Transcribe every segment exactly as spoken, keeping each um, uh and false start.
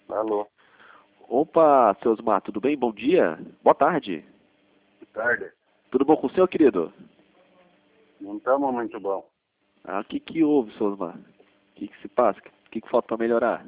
Alô, Opa, seu Osmar, tudo bem? Bom dia. Boa tarde. boa tarde. Tudo bom com o senhor, querido? Não estamos muito bom. Ah, o que que houve, seu Osmar? O que que se passa? O que que falta para melhorar?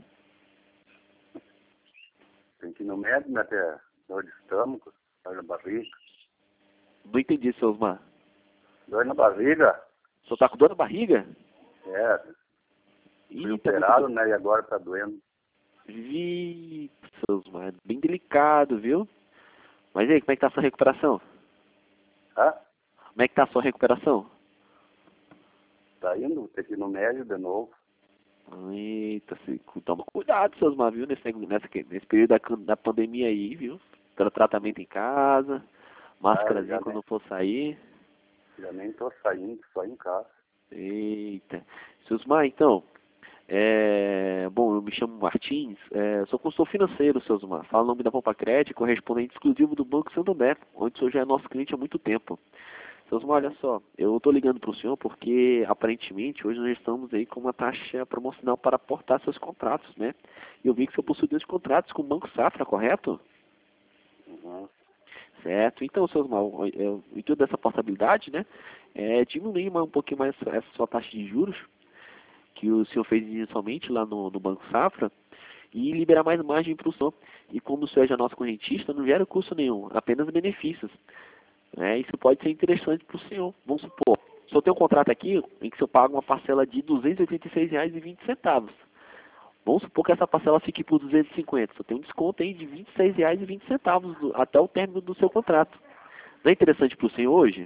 Tem que ir no médico, né? Até dor de estômago, dor na barriga. Não entendi, seu Osmar. Dor na barriga? O senhor tá com dor na barriga? É, fui Ih, tá operado, muito... né? E agora tá doendo. Vi, seu Osmar, bem delicado, viu? Mas e aí, como é que tá a sua recuperação? Hã? Como é que tá a sua recuperação? Tá indo, tem que ir no médico de novo. Eita, se... toma cuidado, seu Osmar, viu? Nesse, nessa, nesse período da, da pandemia aí, viu? Tra- Tratamento em casa, Ah, máscarazinha já nem, quando for sair. já nem tô saindo, só em casa. Eita. Seusmar, então, é... bom, eu me chamo Martins, é... sou consultor financeiro, Seusmar. Falo o nome da Pompa Crédito, correspondente exclusivo do Banco Santander, onde o senhor já é nosso cliente há muito tempo. Seusmar, olha só, eu estou ligando para o senhor porque, aparentemente, hoje nós estamos aí com uma taxa promocional para aportar seus contratos, né? E eu vi que o senhor possui dois contratos com o Banco Safra, correto? Uhum. Certo. Então, seus mal, o intuito dessa portabilidade, né, é diminuir mais, um pouquinho mais essa, essa sua taxa de juros que o senhor fez inicialmente lá no, no Banco Safra e liberar mais margem para o senhor. E como o senhor é já nosso correntista, não gera custo nenhum, apenas benefícios. Né? Isso pode ser interessante para o senhor. Vamos supor, o senhor tem um contrato aqui em que o senhor paga uma parcela de duzentos e oitenta e seis reais e vinte centavos. Vamos supor que essa parcela fique por duzentos e cinquenta. Você tem um desconto aí de vinte e seis reais e vinte centavos até o término do seu contrato. Não é interessante para o senhor hoje?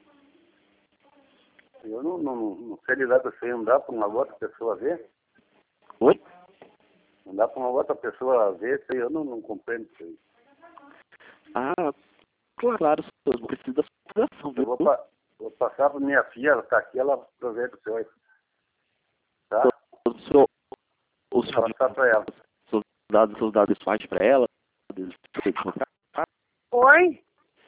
Eu não, não, não sei lidar com isso aí, não dá para uma outra pessoa ver? Oi? Não dá para uma outra pessoa ver isso aí, eu não, não compreendo isso aí. Ah, claro, senhor, não precisa da sua autorização, Eu viu? vou, pa vou passar para minha filha, ela está aqui, ela aproveita o senhor, tá? O senhor, o Vou senhor passar para ela. seus dados, seus dados pessoais para ela? Oi?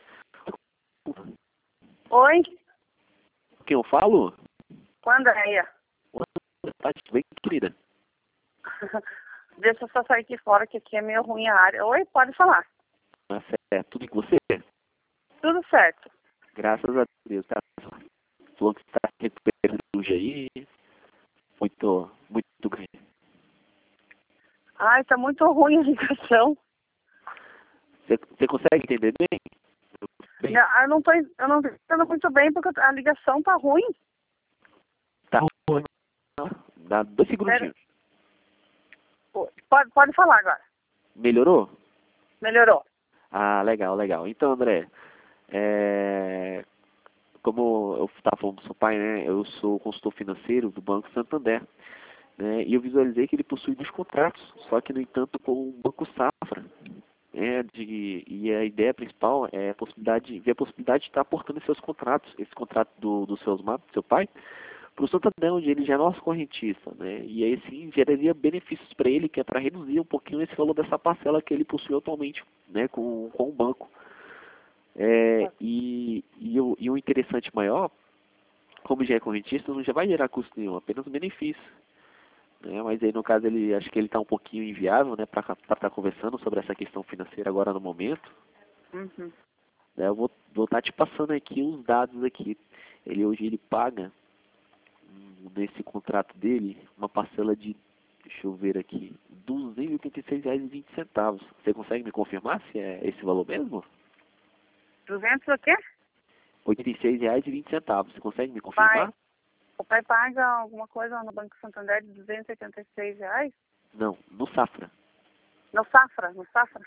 Oi? Quem eu falo? Com a Andréia. Tá bem, querida. Deixa eu só sair aqui fora, que aqui é meio ruim a área. Oi, pode falar. Tá certo. Tudo com você? Tudo certo. Graças a Deus. Tá? Falou que está recuperando hoje aí. Muito, muito bem. Ai, tá muito ruim a ligação. Você, você consegue entender bem? Bem, Não, eu não tô, eu não tô entendendo muito bem, porque a ligação tá ruim. tá ruim. Dá dois segundinhos. Pode, pode falar agora. Melhorou? Melhorou. Ah, legal, legal. Então, André, é... como eu estava falando do seu pai, né? Eu sou consultor financeiro do Banco Santander. Né, e eu visualizei que ele possui dois contratos, só que, no entanto, com o Banco Safra. É, de, e a ideia principal é a possibilidade, ver a possibilidade de estar aportando seus contratos, esse contrato do, do seu Osmar, do seu pai, para o Santander, onde ele já é nosso correntista, né? E aí sim geraria benefícios para ele, que é para reduzir um pouquinho esse valor dessa parcela que ele possui atualmente, né, com, com o banco. É, e, e, o, e o interessante maior, como já é correntista, não já vai gerar custo nenhum, apenas benefício. Né? Mas aí no caso ele acho que ele está um pouquinho inviável, né, para estar conversando sobre essa questão financeira agora no momento. Uhum. Né? Eu vou vou estar te passando aqui os dados aqui. Ele hoje ele paga hum, nesse contrato dele uma parcela de, deixa eu ver aqui, duzentos e oitenta e seis reais e vinte centavos. Você consegue me confirmar se é esse valor mesmo? duzentos o quê? oitenta e seis reais e vinte centavos. Você consegue me O pai, confirmar? o pai paga alguma coisa no Banco Santander de duzentos e oitenta e seis reais? Não, no Safra. No Safra, no Safra.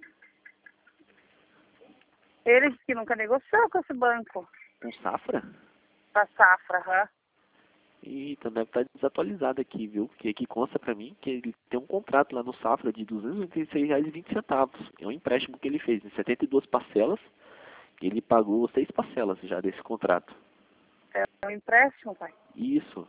Ele disse que nunca negociou com esse banco. Com Safra? Da Safra, aham. Eita, deve estar desatualizado aqui, viu? Porque aqui consta pra mim que ele tem um contrato lá no Safra de duzentos e oitenta e seis reais e vinte centavos. É um empréstimo que ele fez em setenta e duas parcelas. E ele pagou seis parcelas já desse contrato. É um empréstimo, pai. Isso.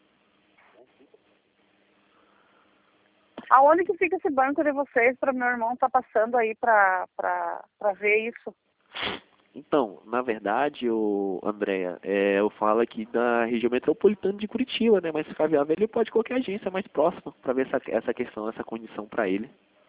Aonde que fica esse banco de vocês para meu irmão tá passando aí para para ver isso? Então, na verdade, o Andréia, é, eu falo aqui da região metropolitana de Curitiba, né? Mas se ficar viável, ele pode ir qualquer agência mais próxima para ver essa, essa questão, essa condição para ele.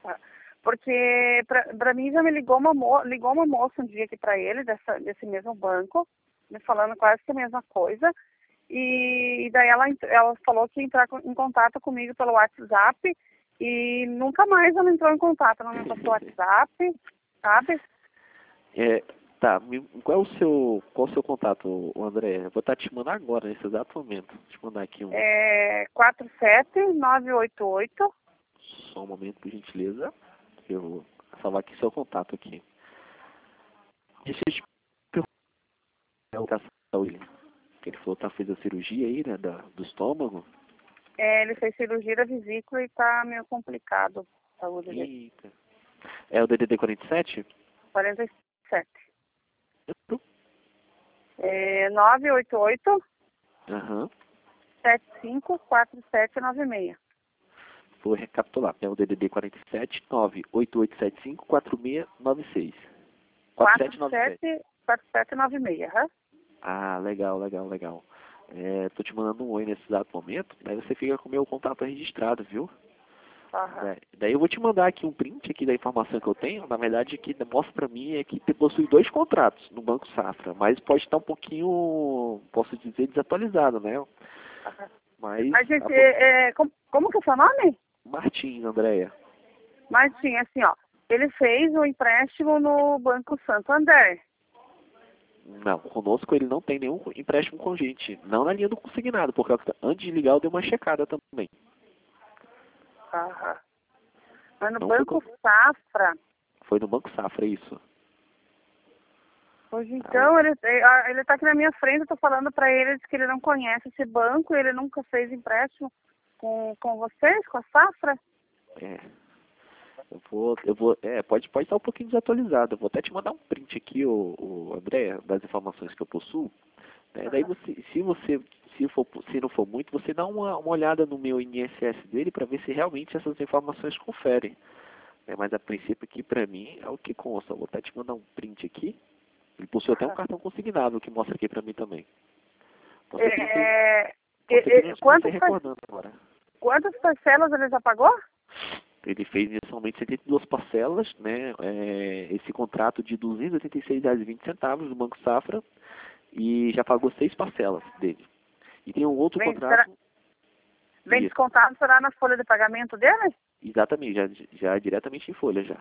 Porque para mim já me ligou uma, mo ligou uma moça um dia aqui para ele, dessa, desse mesmo banco, me falando quase que a mesma coisa. E, e daí ela, ela falou que ia entrar em contato comigo pelo WhatsApp e nunca mais ela entrou em contato, não me passou o WhatsApp, sabe? É, tá, qual é o seu, qual é o seu contato, André? Eu vou estar te mandando agora, nesse exato momento. Vou te mandar aqui um. É quatro sete nove oito oito. Só um momento, por gentileza. Eu vou salvar aqui seu contato aqui. Deixa eu te perguntar ele. Ele falou que tá, fez a cirurgia aí, né, da, do estômago. É, ele fez cirurgia da vesícula e tá meio complicado a saúde dele. Eita. É o D D D quarenta e sete? quarenta e sete. Uhum. É nove oito oito, Aham. sete cinco quatro sete nove seis. Vou recapitular. É o D D D quarenta e sete, nove oito oito sete cinco quatro seis nove seis. quatro sete nove seis. quatro sete nove seis, aham. Ah, legal, legal, legal. É, tô te mandando um oi nesse exato momento, daí você fica com o meu contato registrado, viu? Aham. É, daí eu vou te mandar aqui um print aqui da informação que eu tenho. Na verdade, o que mostra pra mim é que possui dois contratos no Banco Safra, mas pode estar um pouquinho, posso dizer, desatualizado, né? Aham. Mas, Mas, gente, a... é, é, como, como que é o seu nome? Martins, Andréia. Mas, sim, assim, ó, ele fez o empréstimo no Banco Santander. Não, conosco ele não tem nenhum empréstimo com gente, não na linha do consignado, porque antes de ligar eu dei uma checada também. Aham. Mas no Não Banco foi, Safra. foi no Banco Safra, isso. Pois então, ele, ele tá aqui na minha frente, eu tô falando pra ele que ele não conhece esse banco, ele nunca fez empréstimo com, com vocês, com a Safra. É. Eu vou, eu vou, é, pode, pode estar um pouquinho desatualizado. Eu vou até te mandar um print aqui, o, o André, das informações que eu possuo. Né? Daí você, se você, se for, se não for muito, você dá uma, uma olhada no meu I N S S dele para ver se realmente essas informações conferem. Né? Mas a princípio aqui para mim é o que consta. Eu vou até te mandar um print aqui. Ele possui até um cartão consignável que mostra aqui para mim também. Posso É, é, é, quantas, recordando agora. quantas parcelas ele já pagou? Ele fez inicialmente setenta e duas parcelas, né? É, esse contrato de duzentos e oitenta e seis reais e vinte centavos do Banco Safra, e já pagou seis parcelas dele. E tem um outro Vem, contrato... será, vem descontado, será na folha de pagamento dele? Exatamente, já, já diretamente em folha já.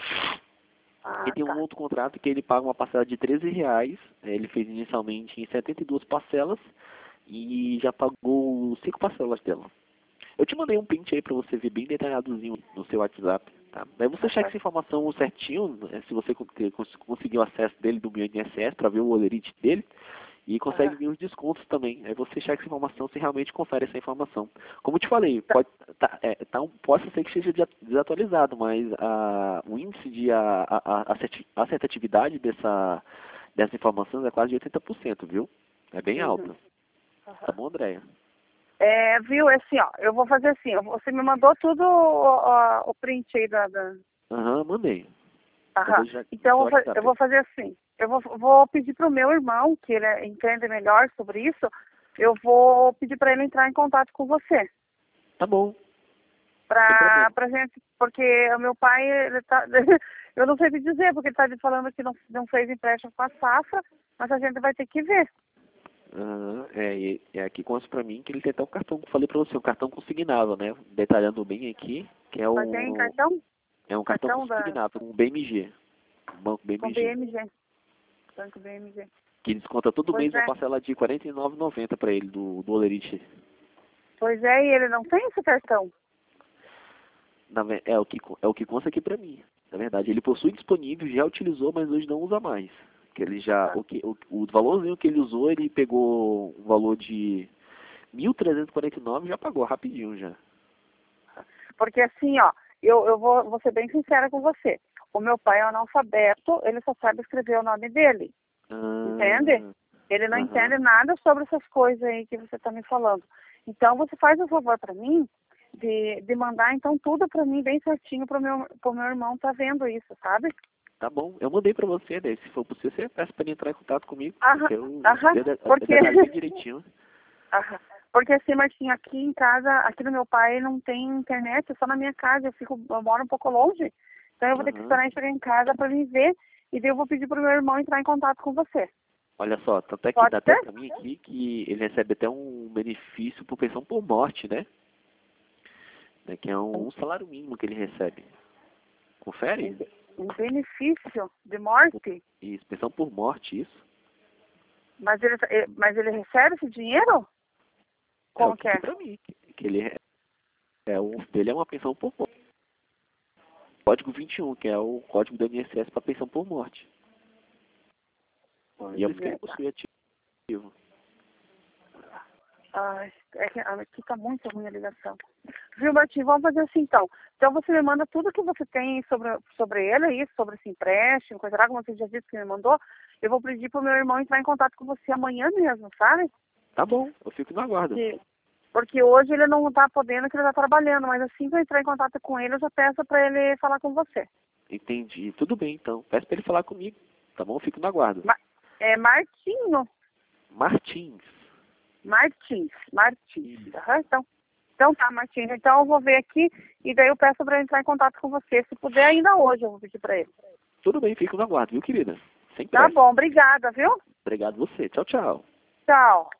Ah, e tem tá. um outro contrato que ele paga uma parcela de treze reais, ele fez inicialmente em setenta e duas parcelas, e já pagou cinco parcelas dela. Eu te mandei um print aí para você ver bem detalhadozinho no seu WhatsApp, tá? Daí você checa essa informação certinho, né, se você conseguir o acesso dele do meu I N S S para ver o olerite dele, e consegue ver os descontos também. Aí você checa essa informação, se realmente confere essa informação. Como eu te falei, pode, tá, é, tá um, pode ser que esteja desatualizado, mas a, o índice de a, a, a acertatividade dessa, dessa informação é quase de oitenta por cento, viu? É bem Uhum. alta. Tá bom, Andréia? É, viu, é assim, ó, eu vou fazer assim, você me mandou tudo o, o print aí da... Aham, uhum, mandei. Aham. Já, então eu vou, eu vou fazer assim, eu vou, vou pedir pro meu irmão, que ele entende melhor sobre isso, eu vou pedir para ele entrar em contato com você. Tá bom. Pra, pra gente, porque o meu pai, ele tá, eu não sei te dizer, porque ele tá falando que não, não fez empréstimo com a Safra, mas a gente vai ter que ver. Uhum, é, e, é aqui consta pra mim que ele tem até um cartão, que eu falei pra você, um cartão consignável, né? Detalhando bem aqui, que é o... Mas tem cartão? É um cartão, cartão consignável, da... um B M G. Um banco B M G. Com B M G. Banco B M G. Que desconta todo pois mês é. uma parcela de quarenta e nove reais e noventa centavos pra ele, do, do olerite. Pois é, e ele não tem esse cartão? Na, é, o que, é o que consta aqui pra mim. Na verdade, ele possui disponível, já utilizou, mas hoje não usa mais. Que ele já, o, que, o, o valorzinho que ele usou, ele pegou um valor de mil trezentos e quarenta e nove reais e já pagou rapidinho já. Porque assim, ó, eu, eu vou, vou ser bem sincera com você. O meu pai é analfabeto, ele só sabe escrever o nome dele. Ah, entende? Ele não uh-huh. entende nada sobre essas coisas aí que você está me falando. Então, você faz um favor para mim de, de mandar, então, tudo para mim bem certinho para o meu, pro meu irmão tá vendo isso, sabe? Tá bom, eu mandei pra você, né? Se for possível, você peça pra ele entrar em contato comigo. Aham, eu aham, eu porque... bem direitinho. Aham, Porque assim, Martinho, aqui em casa, aqui no meu pai não tem internet, é só na minha casa, eu fico, eu moro um pouco longe, então eu vou ter que Aham. esperar ele chegar em casa para me ver, e daí eu vou pedir pro meu irmão entrar em contato com você. Olha só, tanto é que Pode dá até ser? pra mim aqui que ele recebe até um benefício por pensão por morte, né? Né, que é um, um salário mínimo que ele recebe. Confere? Um benefício de morte? Isso, pensão por morte, isso. Mas ele, eh, mas ele recebe esse dinheiro? Como é o que é? pra mim, que, que ele é, é o dele é uma pensão por morte. Código vinte e um, que é o código do I N S S para pensão por morte. E é isso que ele possui ativo. Ai, é que aqui tá muito ruim a ligação. Viu, Martim? Vamos fazer assim então. Então você me manda tudo que você tem sobre, sobre ele aí, sobre esse empréstimo, coisa lá, como você já disse que me mandou. Eu vou pedir pro meu irmão entrar em contato com você amanhã mesmo, sabe? Tá bom, eu fico no aguardo. Que, porque hoje ele não tá podendo, que ele tá trabalhando, mas assim que eu entrar em contato com ele, eu já peço pra ele falar com você. Entendi. Tudo bem, então. Peço pra ele falar comigo. Tá bom? Eu fico no aguardo. Ma é Martinho. Martins. Martins. Martins. Uhum, então. Então tá, Martins. Então eu vou ver aqui e daí eu peço pra ele entrar em contato com você. Se puder, ainda hoje eu vou pedir pra ele. Tudo bem, fico no aguardo, viu, querida? Sem Tá pressa. bom, obrigada, viu? Obrigado você. Tchau, tchau. Tchau.